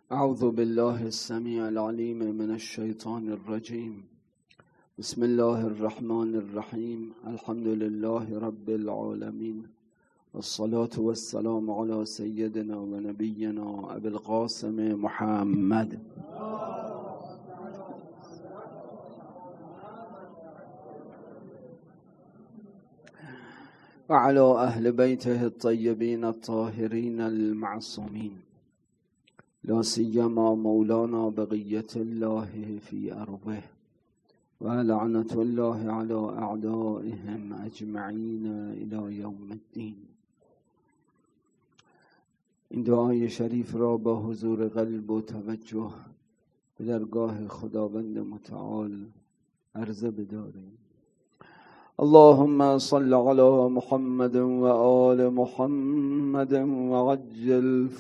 اعوذ بالله السمیع العلیم من الشیطان الرجیم. بسم الله الرحمن الرحیم. الحمد لله رب العالمین، والصلاة والسلام على سیدنا و نبینا ابی القاسم محمد وعلى اهل بیته الطیبین الطاهرین المعصومین، لا سیما مولانا بقیة الله فی ارضه و لعنة الله على اعدائهم اجمعین الى یوم الدین. این دعای شریف را با حضور قلب و توجه به درگاه خداوند متعال عرضه بداریم. اللهم صل على محمد و آل محمد و عجل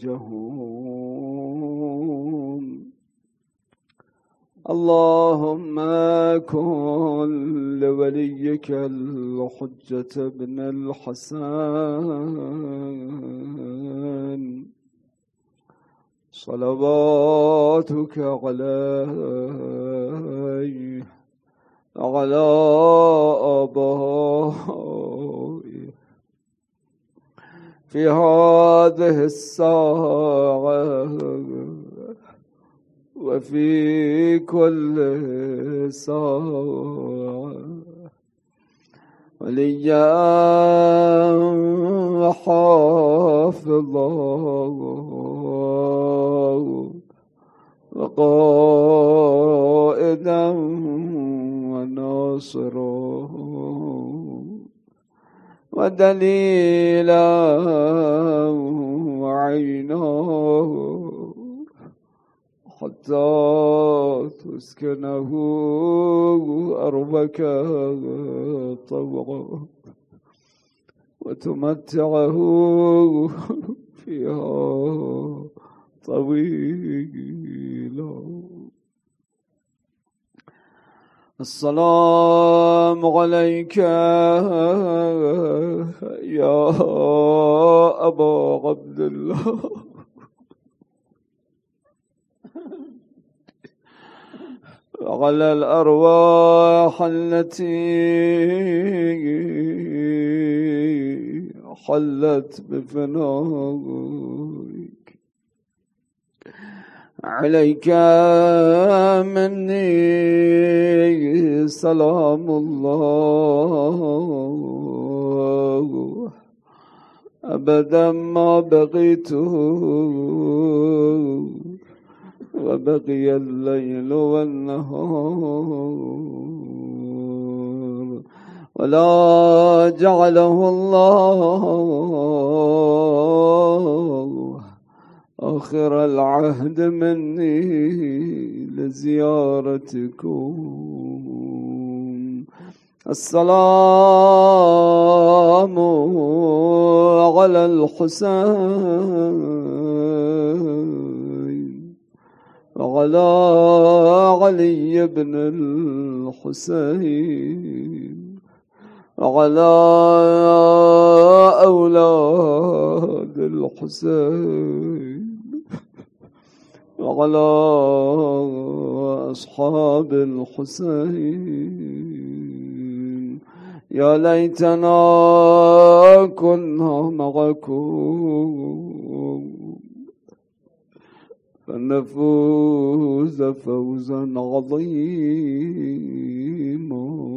فرجهم. اللهم كن لوليك الحجة ابن الحسن صلواتك عليه وعلى آبائه في هذه الساعة وفي كل ساعة، وليا وحافظا وقائدا وناصرا ودليلا وعينا حتى تسكنه أرضك طوعا وتمتعه فيها طويلا. السلام عليك يا أبا عبد الله وعلى الأرواح التي حلت بفنائك. عليك مني سلام الله أبدا ما بقيت وبقي الليل والنهار، ولا جعله الله آخر العهد مني لزيارتكم. السلام على الحسين وعلى علي بن الحسين وعلى أولاد الحسين وعلى أصحاب الحسين. يا ليتنا كنا معكم فنفوز فوزا عظيما.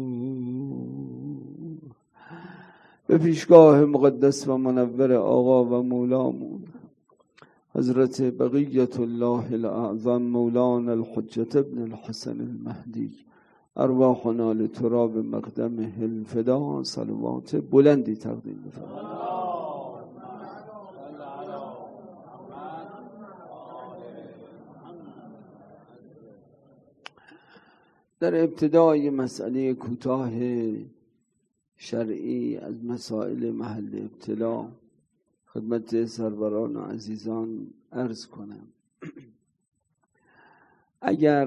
به پیشگاه مقدس و منور آقا و مولامون حضرت بقیت الله الاعظم مولانا الحجة ابن الحسن المهدی، ارواحنا لتراب مقدمه الفدا، صلوات بلندی تقدیم بفرمایید. در ابتدای مسئله کوتاه شرعی از مسائل محل ابتلا خدمت سروران و عزیزان عرض کنم. اگر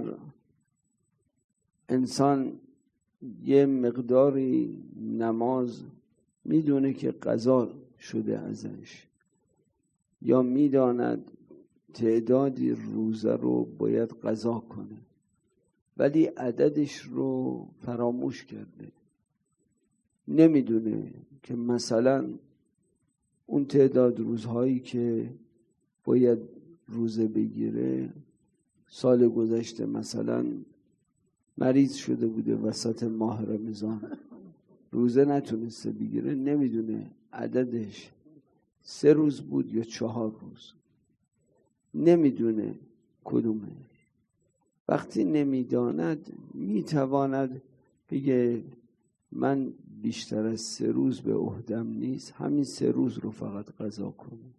انسان یه مقداری نماز میدونه که قضا شده ازش، یا میداند تعدادی روزه رو باید قضا کنه، ولی عددش رو فراموش کرده. نمیدونه که مثلا اون تعداد روزهایی که باید روزه بگیره سال گذشته مثلا مریض شده بوده وسط ماه رمضان، روزه نتونسته بگیره، نمیدونه عددش 3 روز بود یا 4 روز، نمیدونه کدومه. وقتی نمیداند میتواند بگه من بیشتر از 3 روز به عهدم نیست، همین 3 روز رو فقط قضا کنه.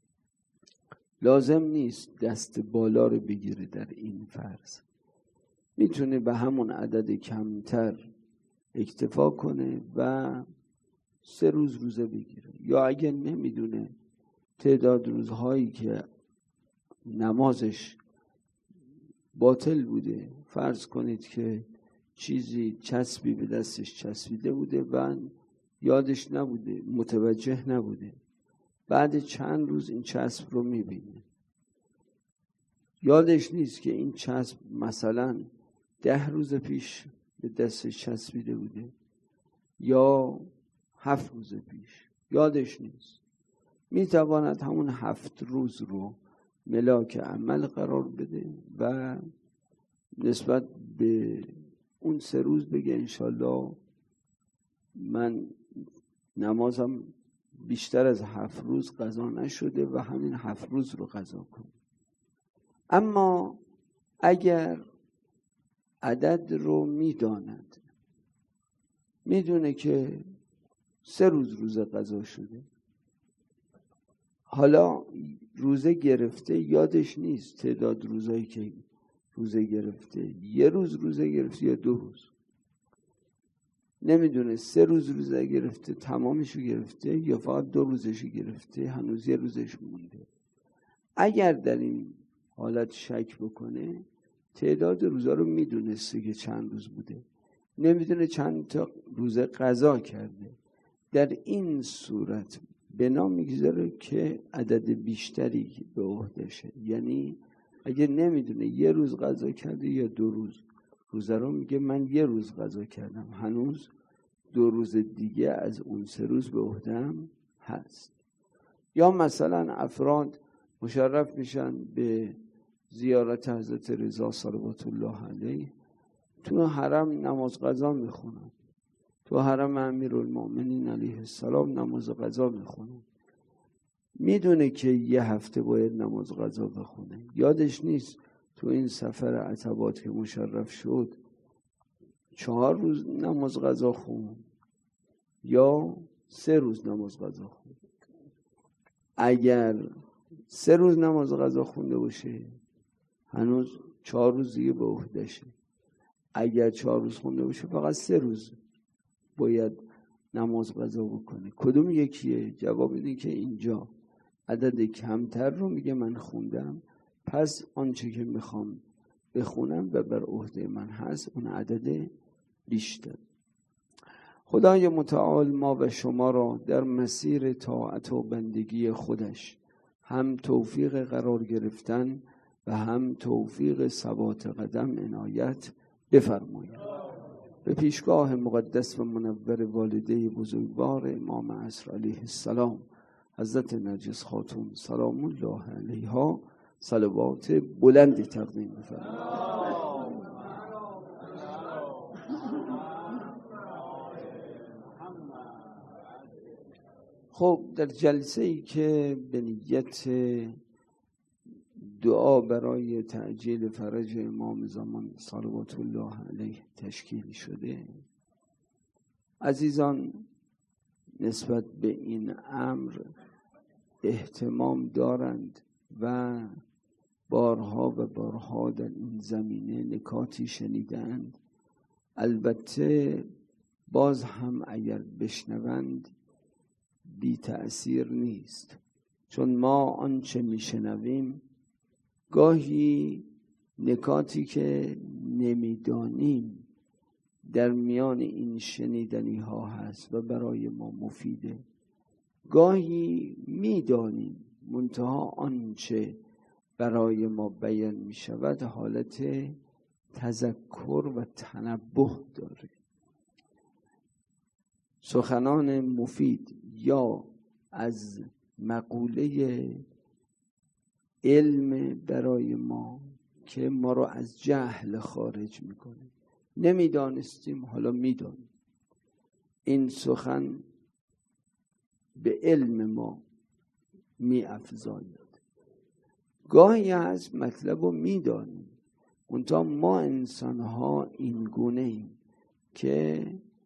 لازم نیست دست بالا رو بگیره. در این فرض میتونه به همون عدد کمتر اکتفا کنه و 3 روز روزه بگیره. یا اگه نمیدونه تعداد روزهایی که نمازش باطل بوده، فرض کنید که چیزی چسبی به دستش چسبیده بوده و یادش نبوده، متوجه نبوده، بعد چند روز این چسب رو میبینه، یادش نیست که این چسب مثلا 10 روز پیش به دستش چسبیده بوده یا 7 روز پیش، یادش نیست، میتواند همون 7 روز رو ملاک عمل قرار بده و نسبت به اون 3 روز بگه انشالله من نمازم بیشتر از 7 روز قضا نشده و همین 7 روز رو قضا کنم. اما اگر عدد رو میداند، میدونه که 3 روز روزه قضا شده، حالا روزه گرفته، یادش نیست تعداد روزایی که روزه گرفته، 1 روز روزه گرفته یا 2 روز، نمیدونه 3 روز روزه گرفته تمامشو گرفته یا فقط 2 روزشو گرفته، هنوز 1 روزش مونده. اگر در این حالت شک بکنه، تعداد روزا رو میدونسته که چند روز بوده، نمیدونه چند تا روزه قضا کرده، در این صورت بنا میگذاره که عدد بیشتری به عهدشه. یعنی اگه نمیدونه 1 روز قضا کرده یا 2 روز روزه رو، میگه من 1 روز قضا کردم، هنوز 2 روز دیگه از اون 3 روز به عهدم هست. یا مثلا افراد مشرف میشن به زیارت حضرت رضا صلوات الله علیه، تو حرم نماز قضا میخونن، تو حرم امیرالمومنین علیه السلام نماز قضا میخونن، میدونه که 1 هفته باید نماز قضا بخونه، یادش نیست تو این سفر عتبات که مشرف شد 4 روز نماز قضا خون یا 3 روز نماز قضا خون. اگر 3 روز نماز قضا خونده باشه هنوز 4 روز دیگه به عهده‌شه، اگر 4 روز خونده باشه فقط 3 روز باید نماز قضا بکنه. کدوم یکیه؟ جواب اینه که اینجا عدد کمتر رو میگه من خوندم، پس آنچه که میخوام بخونم و بر عهده من هست اون عدد بیشتر. خدای متعال ما و شما را در مسیر طاعت و بندگی خودش هم توفیق قرار گرفتن و هم توفیق ثبات قدم عنایت بفرمایید. به پیشگاه مقدس و منور والده بزرگوار امام عصر علیه السلام حضرت نرگس خاتون سلام الله علیها صلوات بلندی تقدیم بفرمایید. خب در جلسه ای که به نیت دعا برای تعجیل فرج امام زمان صلوات الله علیه تشکیل شده، عزیزان نسبت به این امر اهتمام دارند و بارها و بارها در این زمینه نکاتی شنیدند. البته باز هم اگر بشنوند بی تأثیر نیست، چون ما آنچه میشنویم گاهی نکاتی که نمیدانیم در میان این شنیدنی ها هست و برای ما مفیده، گاهی میدانیم منتها آنچه برای ما بیان می شود حالت تذکر و تنبه داره. سخنان مفید یا از مقوله علم برای ما که ما رو از جهل خارج میکنه. نمیدانستیم، حالا میدانیم. این سخن به علم ما میافزاید. گاهی از مطلب رو میدانیم، منتها ما انسان ها این گونه ایم که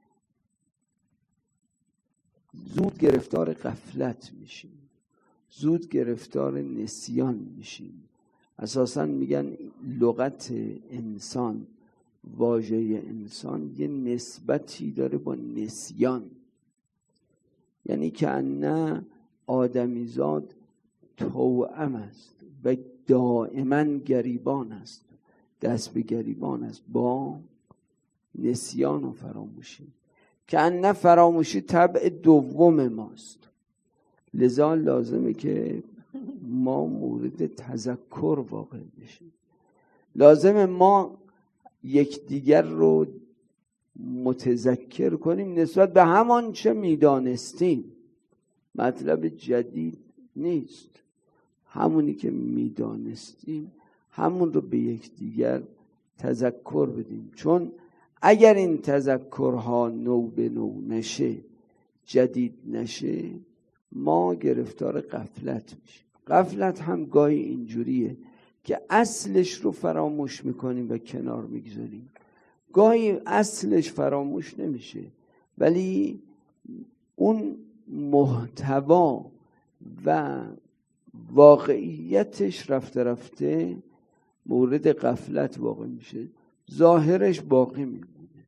زود گرفتار غفلت میشیم، زود گرفتار نسیان میشیم. اساساً میگن لغت انسان، واژه انسان یه نسبتی داره با نسیان، یعنی که نه آدمیزاد توأم است و دائما گریبان است، دست به گریبان است با نسیان و فراموشی، که نه فراموشی طبع دوم ماست. لذا لازمه که ما مورد تذکر واقع بشیم. لازمه ما یکدیگر رو متذکر کنیم نسبت به همان چه میدانستیم. مطلب جدید نیست، همونی که میدانستیم همون رو به یکدیگر تذکر بدیم. چون اگر این تذکرها نو به نو نشه، جدید نشه، ما گرفتار غفلت میشیم. غفلت هم گاهی اینجوریه که اصلش رو فراموش میکنیم و کنار میگذاریم. گاهی اصلش فراموش نمیشه ولی اون محتوا و واقعیتش رفته رفته مورد غفلت واقع میشه، ظاهرش باقی میمونه.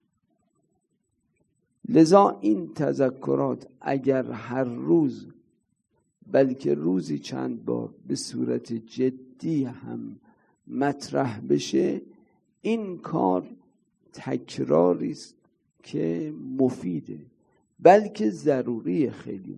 لذا این تذکرات اگر هر روز بلکه روزی چند بار به صورت جدی هم مطرح بشه، این کار تکراری است که مفیده، بلکه ضروریه.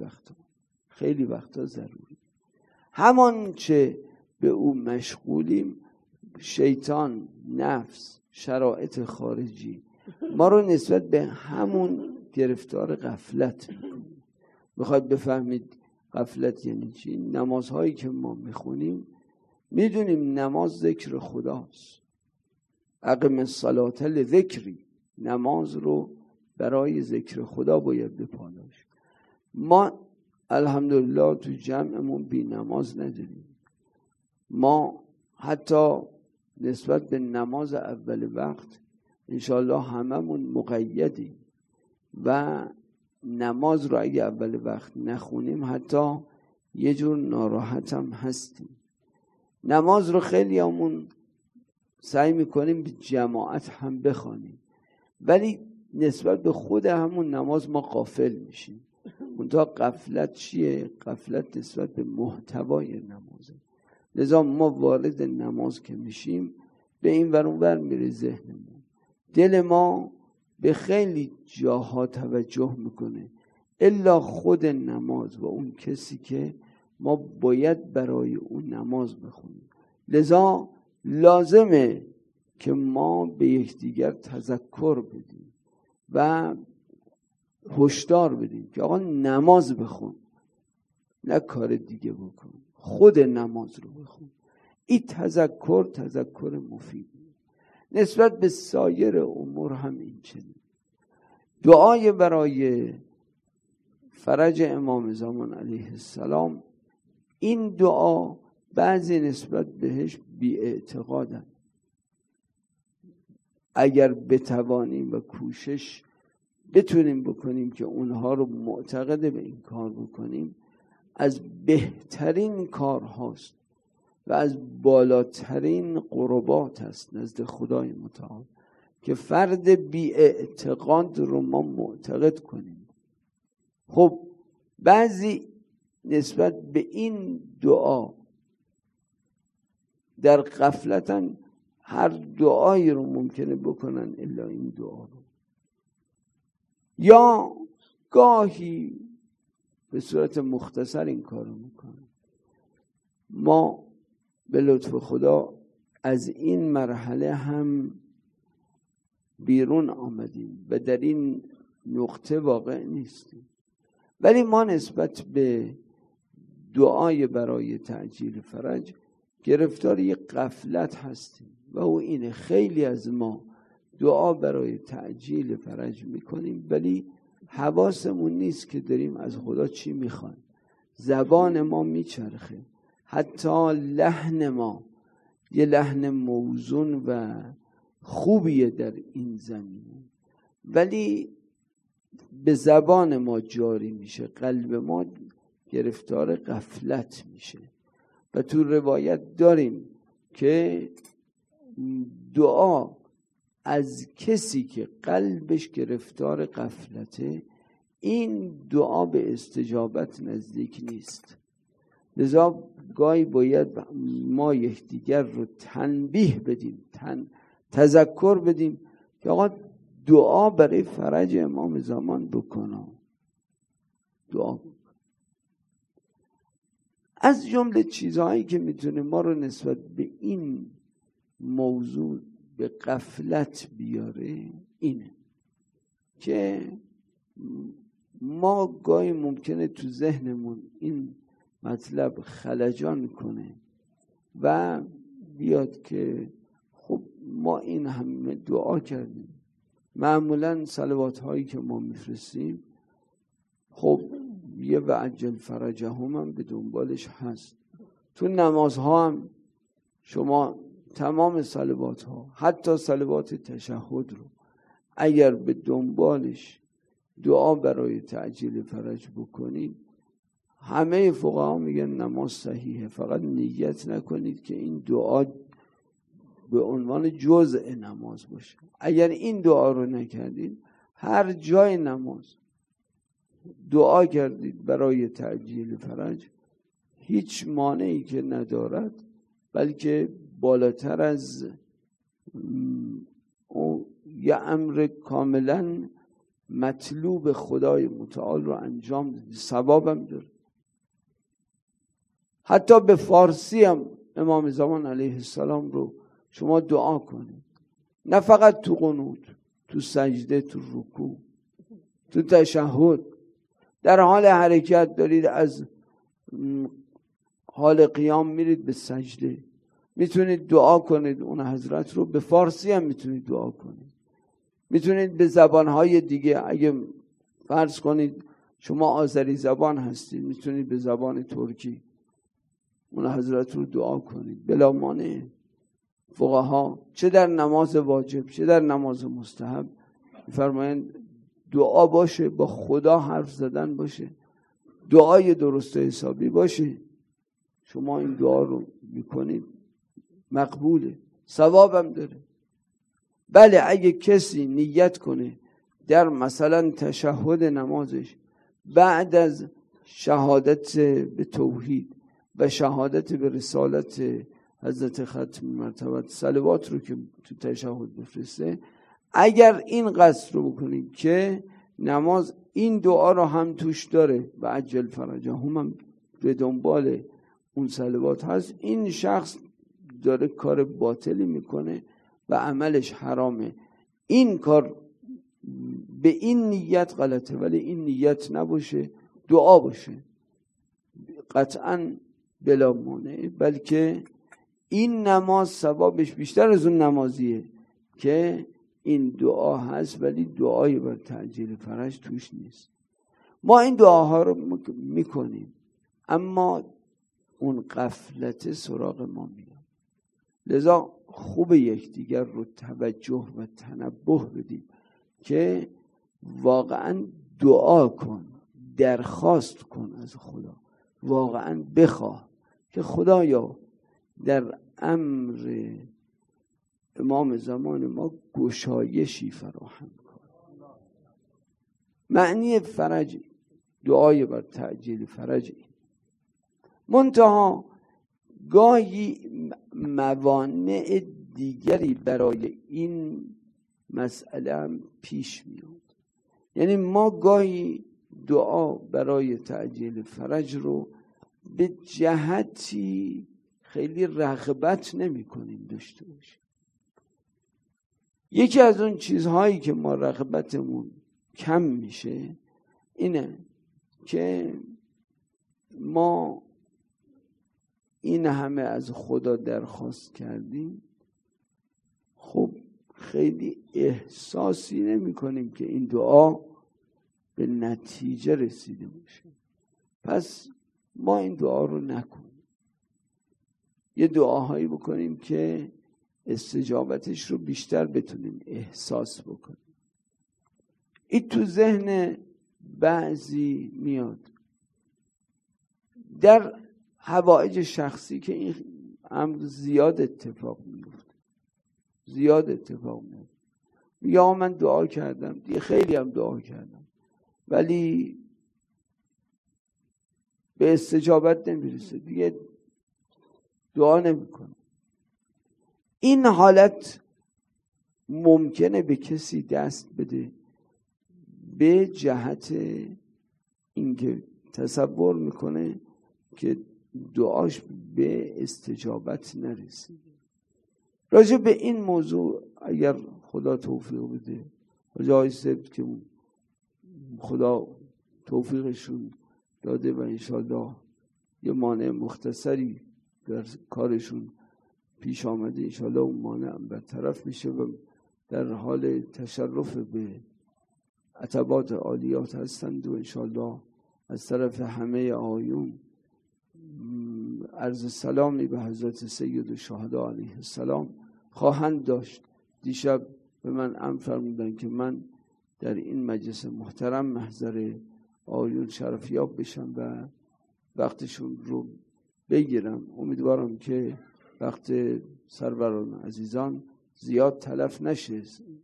خیلی وقتا ضروری. همان چه به او مشغولیم، شیطان، نفس، شرایط خارجی ما رو نسبت به همون گرفتار غفلت میکنه. بخواید بفهمید غفلت یعنی چی، نمازهایی که ما میخونیم میدونیم نماز ذکر خداست. اقم الصلاة لذکری، نماز رو برای ذکر خدا باید بپالاش. ما الحمدلله تو جمعمون بی نماز نداریم. ما حتی نسبت به نماز اول وقت انشاءالله هممون مقیدیم و نماز رو اگه اول وقت نخونیم حتی یه جور ناراحت هم هستیم. نماز رو خیلی همون سعی میکنیم به جماعت هم بخوانیم، ولی نسبت به خود همون نماز ما غافل میشیم. منتها غفلت چیه؟ غفلت نسبت به محتوای نمازه. لذا ما وارد نماز که میشیم به این ور اون ور میره ذهنمون، دل ما به خیلی جاها توجه میکنه الا خود نماز و اون کسی که ما باید برای اون نماز بخونیم. لذا لازمه که ما به یکدیگر تذکر بدیم و هشدار بدیم که آقا نماز بخون، نه کار دیگه بکن، خود نماز رو بخون. این تذکر مفید. نسبت به سایر امور هم این چنین. دعای برای فرج امام زمان علیه السلام، این دعا بعضی نسبت بهش بی‌اعتقادن. اگر بتوانیم و کوشش بتونیم بکنیم که اونها رو معتقد به این کار بکنیم، از بهترین کار هاست و از بالاترین قربات هست نزد خدای متعال که فرد بی‌اعتقاد رو ما معتقد کنیم. خب بعضی نسبت به این دعا در غفلتن، هر دعایی رو ممکنه بکنن الا این دعا رو، یا گاهی به صورت مختصر این کار رو میکنن. ما به لطف خدا از این مرحله هم بیرون آمدیم و در این نقطه واقع نیستیم. ولی ما نسبت به دعای برای تعجیل فرج گرفتار یک غفلت هستیم و او اینه: خیلی از ما دعا برای تعجیل فرج میکنیم ولی حواسمون نیست که داریم از خدا چی میخوایم. زبان ما میچرخه، حتی لحن ما یه لحن موزون و خوبیه در این زمینه، ولی به زبان ما جاری میشه، قلب ما گرفتار غفلت میشه. و تو روایت داریم که دعا از کسی که قلبش گرفتار غفلته، این دعا به استجابت نزدیک نیست. لذا گاهی باید ما یکدیگر رو تنبیه بدیم، تذکر بدیم که آقا دعا برای فرج امام زمان بکنم، دعا بکن. از جمله چیزهایی که میتونه ما رو نسبت به این موضوع به غفلت بیاره اینه که ما گاهی ممکنه تو ذهنمون این مطلب خلجان کنه و بیاد که خب ما این همه دعا کردیم، معمولا صلوات هایی که ما میفرستیم خب یه وعجل فرجهم هم به دنبالش هست. تو نمازها هم شما تمام صلوات ها، حتی صلوات تشهد رو اگر به دنبالش دعا برای تعجیل فرج بکنید، همه فقها میگن نماز صحیحه، فقط نیت نکنید که این دعا به عنوان جزء نماز باشه. اگر این دعا رو نکردید، هر جای نماز دعا کردید برای تعجیل فرج، هیچ مانعی که ندارد، بلکه بالاتر از یه امر کاملا مطلوب خدای متعال رو انجام دادید، ثوابم داره. حتی به فارسی هم امام زمان علیه السلام رو شما دعا کنید، نه فقط تو قنوت، تو سجده، تو رکوع، تو تشهد، در حال حرکت دارید از حال قیام میرید به سجده، میتونید دعا کنید اون حضرت رو. به فارسی هم میتونید دعا کنید، میتونید به زبانهای دیگه، اگه فرض کنید شما آذری زبان هستید، میتونید به زبان ترکی اون حضرت رو دعا کنید بلا مانع. فقها چه در نماز واجب چه در نماز مستحب فرمایند دعا باشه، با خدا حرف زدن باشه، دعای درست و حسابی باشه. شما این دعا رو میکنید مقبوله، ثوابم داره. بله اگه کسی نیت کنه در مثلا تشهد نمازش بعد از شهادت به توحید و شهادت به رسالت حضرت ختم مرتبت صلوات رو که تو تشهد بفرسته، اگر این قصد رو بکنید که نماز این دعا رو هم توش داره و عجل فرجهم هم به دنبال اون صلوات هست، این شخص داره کار باطلی میکنه و عملش حرامه. این کار به این نیت غلطه، ولی این نیت نباشه، دعا باشه، قطعا بلا مانع. بلکه این نماز ثوابش بیشتر از اون نمازیه که این دعا هست ولی دعای بر تعجیل فرج توش نیست. ما این دعاها رو میکنیم اما اون غفلت سراغ ما میاد. لذا خوب یکدیگر رو توجه و تنبه بدیم که واقعا دعا کن، درخواست کن از خدا، واقعا بخواه که خدایا در امر امام زمان ما گشایشی فراهم کن. معنی فرج، دعای بر تعجیل فرج، منتها گاهی موانع دیگری برای این مسئله هم پیش میاد. یعنی ما گاهی دعا برای تعجیل فرج رو به جهتی خیلی رغبت نمی کنیم داشته باشیم. یکی از اون چیزهایی که ما رغبتمون کم میشه اینه که ما این همه از خدا درخواست کردیم، خب خیلی احساسی نمی کنیم که این دعا به نتیجه رسیده باشه. پس ما این دعا رو نکنیم، یه دعاهایی بکنیم که استجابتش رو بیشتر بتونیم احساس بکنیم. این تو ذهن بعضی میاد در حوائج شخصی که این امر زیاد اتفاق میفته. یا من دعا کردم دیگه، خیلی هم دعا کردم ولی به استجابت نمیرسه، دیگه دعا نمیکنم. این حالت ممکنه به کسی دست بده به جهت اینکه تصور میکنه که دعاش به استجابت نرسید. راجع به این موضوع اگر خدا توفیق بده، جای سبت که خدا توفیقشون داده و انشالله یه مانع مختصری در کارشون پیش آمده، انشالله اون مانع هم برطرف میشه و در حال تشرف به عتبات عالیات هستند و انشالله از طرف همه آیون عرض سلامی به حضرت سید الشهدا علیه السلام خواهند داشت. دیشب به من امر فرمودن که من در این مجلس محترم محضر آیون شرفیاب بشم و وقتشون رو بگیرم. امیدوارم که وقت سروران عزیزان زیاد تلف نشه.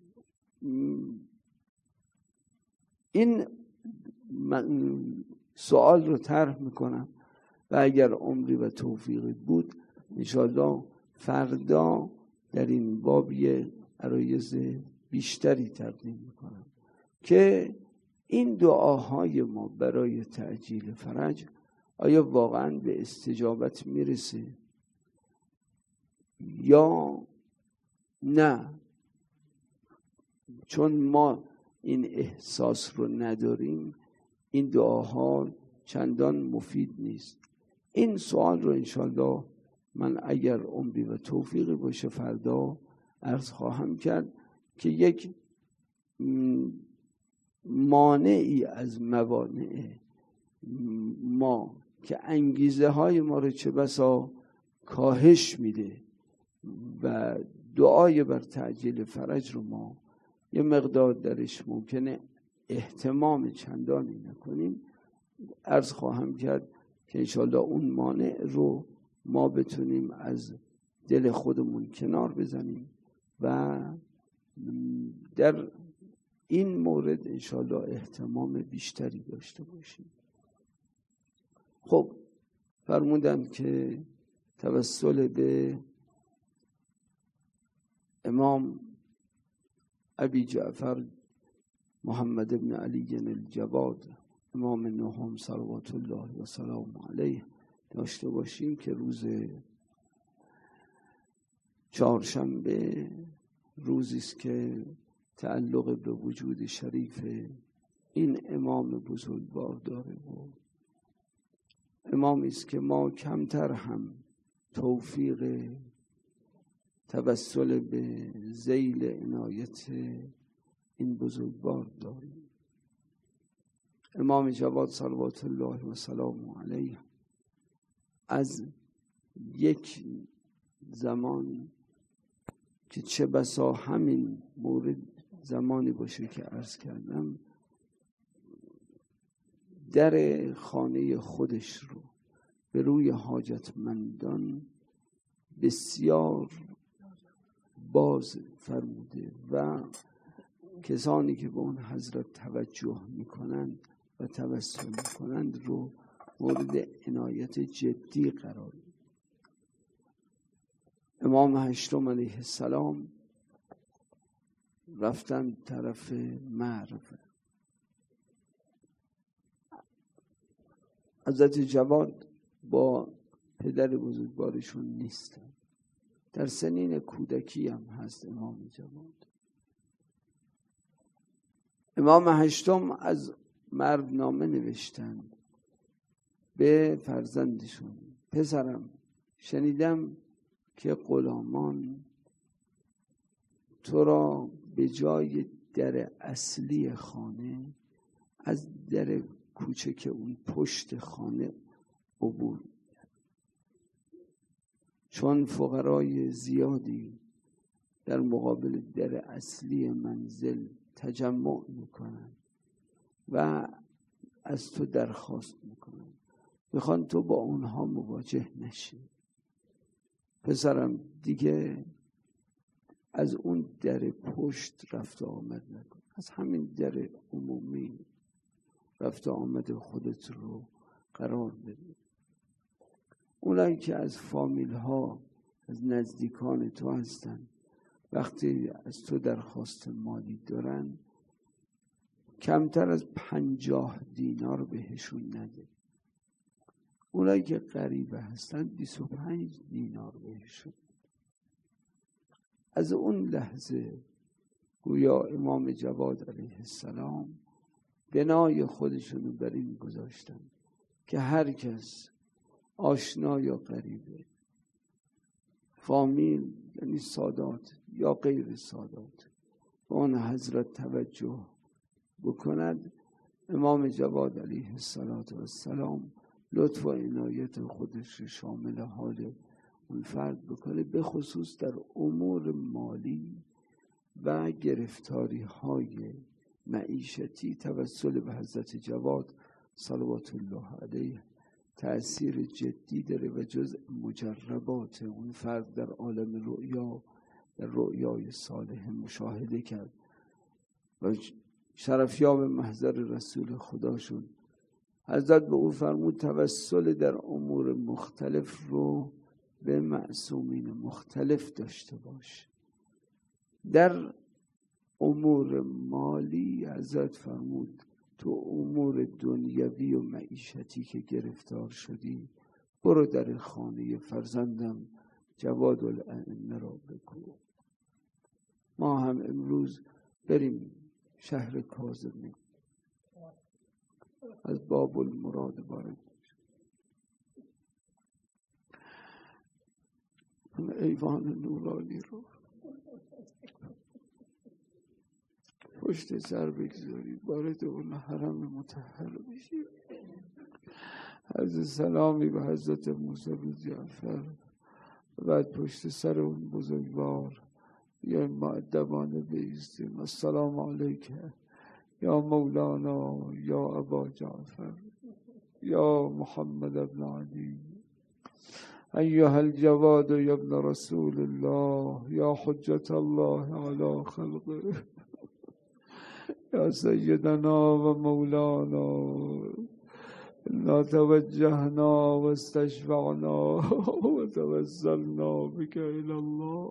این سوال رو طرح میکنم و اگر عمری و توفیقی بود انشاءالله فردا در این باب یه عرایض بیشتری تقدیم میکنم که این دعاهای ما برای تعجیل فرج آیا واقعا به استجابت میرسه یا نه. چون ما این احساس رو نداریم این دعاها چندان مفید نیست. این سوال رو انشالله من اگر عمری و توفیقی باشه فردا عرض خواهم کرد که یک مانعی از موانع ما که انگیزه های ما رو چه بسا کاهش میده و دعای بر تعجیل فرج رو ما یه مقدار درش ممکنه اهتمام چندانی نکنیم، عرض خواهم کرد که انشالله اون مانع رو ما بتونیم از دل خودمون کنار بزنیم و در این مورد انشالله اهتمام بیشتری داشته باشیم. خب فرمودن که توسل به امام ابی جعفر محمد ابن علی الجواد امام نهم صلوات الله و سلام علیه داشته باشیم که روز چهارشنبه روزی است که تعلق به وجود شریف این امام بزرگوار داره و امامی است که ما کمتر هم توفیق توسل به ذیل عنایت این بزرگوار داریم. امام جواد صلوات الله و سلام علیه از یک زمان که چه بسا همین مورد زمانی باشه که عرض کردم در خانه خودش رو به روی حاجتمندان بسیار باز فرموده و کسانی که به اون حضرت توجه میکنند و توسل میکنند رو مورد عنایت جدی قرار میده. امام هشتم علیه السلام رفتن طرف معرفه. حضرت جواد با پدر بزرگوارشون نیستن. در سنین کودکی هم هست امام جواد. امام هشتم از مردنامه نوشتن به فرزندشون: پسرم، شنیدم که غلامان تو را به جای در اصلی خانه از در کوچک اون پشت خانه عبور می‌دن، چون فقرای زیادی در مقابل در اصلی منزل تجمع میکنن و از تو درخواست میکنن، میخوان تو با اونها مواجه نشی. پسرم دیگه از اون در پشت رفت و آمد نکن، از همین در عمومی رفت و آمد خودت رو قرار بده. اونایی که از فامیل ها، از نزدیکان تو هستن، وقتی از تو درخواست مالی دارن کمتر از 50 دینار بهشون نده. اونایی که غریبه هستن 25 دینار بهشون. از اون لحظه گویا امام جواد علیه السلام بنای خودشونو بر این گذاشتن که هر کس آشنا یا غریبه، فامیل یعنی سادات یا غیر سادات، به اون حضرت توجه بکند، امام جواد علیه السلام لطف و عنایت خودش شامل حال اون فرد بکنه، به خصوص در امور مالی و گرفتاری های معیشتی. توسل به حضرت جواد صلوات الله علیه تأثیر جدی داره و جزء مجربات اون فرد در عالم رؤیا، در رؤیای صالح مشاهده کرد و شرفیاب محضر رسول خداشون حضرت به او فرمود توسل در امور مختلف رو به معصومین مختلف داشته باش. در امور مالی حضرت فرمود تو امور دنیوی و معیشتی که گرفتار شدی برو در خانه فرزندم جواد الائمه را بکن. ما هم امروز بریم شهر کاظمی از باب المراد وارد اون ایوان نورانی رو پشت سر بگذارید، وارد اون حرم مطهر بشید، عرض سلامی به حضرت موسی بن جعفر، بعد پشت سر اون بزرگوار یا مؤدبانه بایستیم. السلام علیکم یا مولانا یا ابا جعفر یا محمد ابن علی ایها الجواد یا ابن رسول الله یا حجت الله علی خلقه یا سیدنا و مولانا انا توجهنا و استشفعنا و توسلنا بك الى الله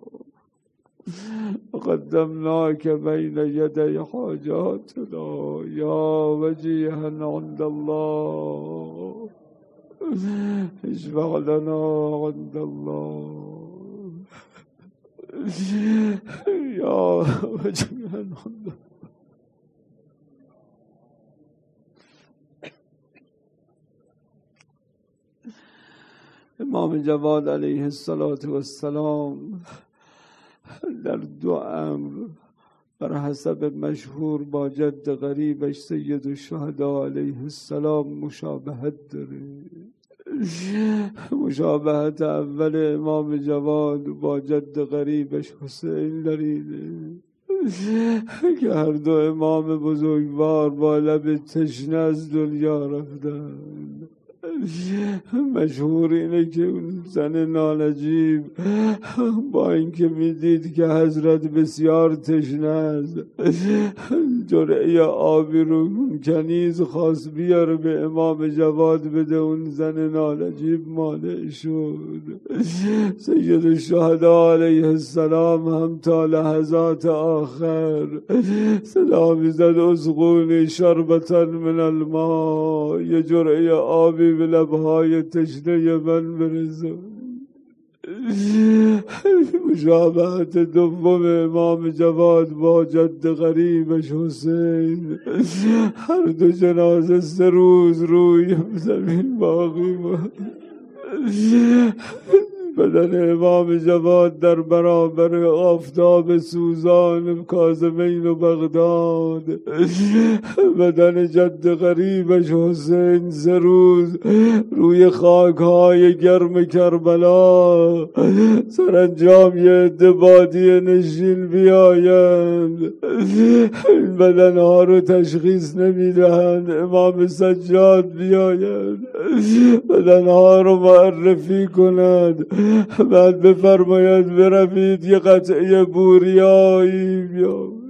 وقدمناك بين يدي حاجاتنا یا وجيها عند الله اشفع لنا عند الله یا وجيها عند الله. امام جواد علیه السلام در دو امر بر حسب مشهور با جد غریبش سید الشهدا علیه السلام مشابهت داره. مشابهت اول امام جواد با جد غریبش حسین دریده که هر دو امام بزرگوار با لب تشنه از دنیا رفتن. مشهور اینه که اون زن نانجیب با اینکه میدید که حضرت بسیار تشنه است جرعه آبی رو کنیز خواست بیاره به امام جواد بده، اون زن نانجیب مانع شد. سید الشهدا علیه السلام هم تا لحظات آخر صدا میزد اسقونی شربتا من الماء، یه جرعه آبی به لبهای تشنه من برسانی. مشابهت دوم امام جواد با جد غریبش حسین، هر دو جنازه 3 روز روی زمین باقی بود. بدن امام جواد در برابر آفتاب سوزان کاظمین و بغداد، بدن جد غریبش حسین 3 روز روی خاکهای گرم کربلا. سرانجام یه عده بادیه نشین بیایند، این بدنها رو تشخیص نمیدهند. امام سجاد بیاید بدنها رو معرفی کند، بعد بفرماید بروید یه قطعه بوریایی بیاید.